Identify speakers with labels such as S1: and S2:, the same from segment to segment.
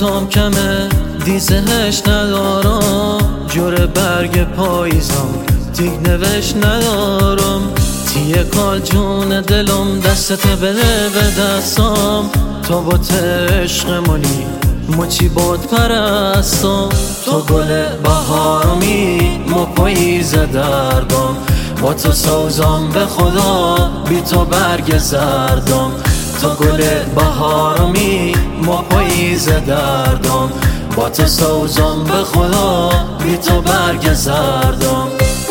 S1: بوتام کمه دیزهش ندارم، جور برگ پاییزم دیگ نوش ندارم. تیه کال جون دلم دستت بده به دستم، تو با عشقمونی مچی باد پرستم. تو گل بهارمی ما پاییز دردم، با تو سوزم به خدا بی تو برگ زردم. تو گل بهارمی ما پاییز دردم، با تو سوزم به خدا بی تو برگ زردم.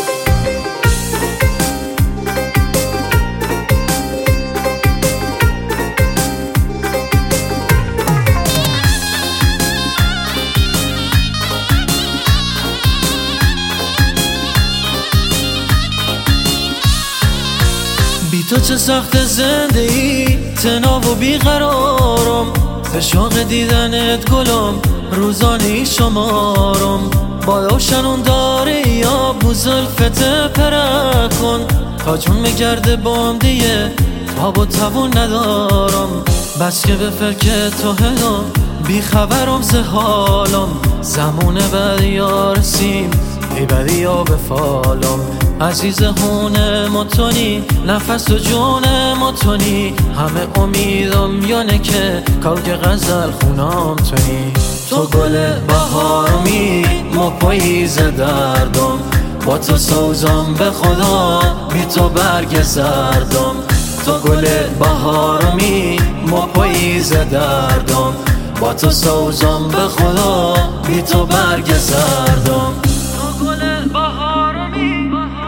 S1: بی تو چه سخت زندگی، تناب و بیقرارم. به شوق دیدنت گلم روزانه شمارم. بالا شنون داره یا بوزلفت پرک کن، تا جون میگرده بام دیگه تاب و توون ندارم. بس که به فکر تو هلا بی خبرم ز حالم، زمون بعد یارسیم ای بدی یا به فالم. عزیز هونه متونی نفس و جون متونی، همه امیدم یانه که کاوک غزل خونام تونی. تو گل بهارمی ما پاییز دردم، با تو سوزم به خدا بی تو برگ زردم. تو گل بهارمی ما پاییز دردم، با تو سوزم به خدا بی تو برگ زردم. تو گل بهارمی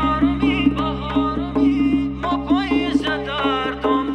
S1: ما پاییز دردم.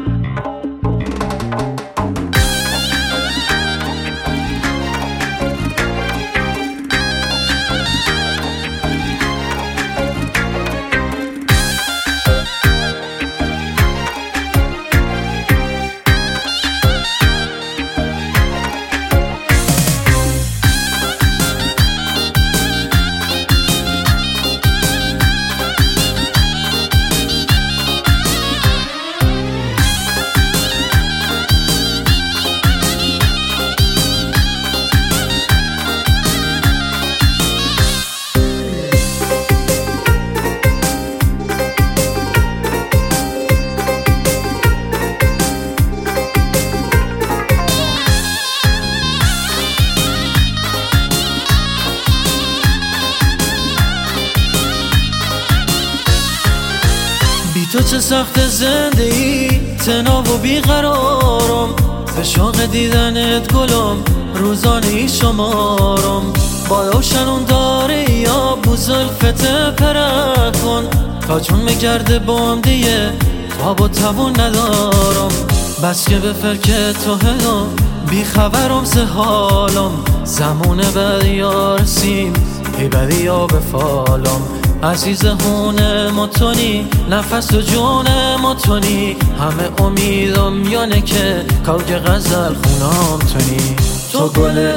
S1: بی تو چه سخت زندگی، تناب و بیقرارم. به شوق دیدنت گلم روزانه شمارم. بالا شنون داره یا بوزلفت پرک کن، تا جون میگرده بام دیگه تاب و توون ندارم. بس که به فکر تو هلا بی خبرم ز حالم، زمون بعد یارسیم ای بدی یا به فالم. عزیز هونه متونی نفس و جون متونی، همه امیدم یانه که کاوک غزل خونام تونی. تو گل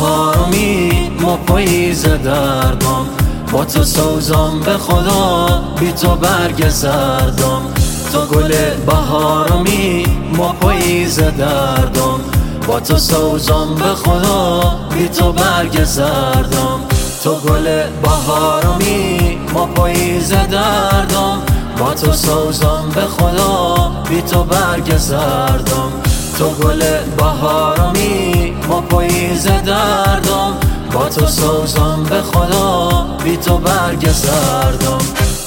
S1: بهارمی ما پاییز دردم، با تو سوزم به خدا بی تو برگ زردم. تو گل بهارمی ما پاییز دردم، با تو سوزم به خدا بی تو برگ زردم. تو گل بهارمی ما پاییز دردم، با تو سوزم به خدا بی تو برگ زردم. تو گل بهارمی ما پاییز دردم، با تو سوزم به خدا بی تو برگ زردم.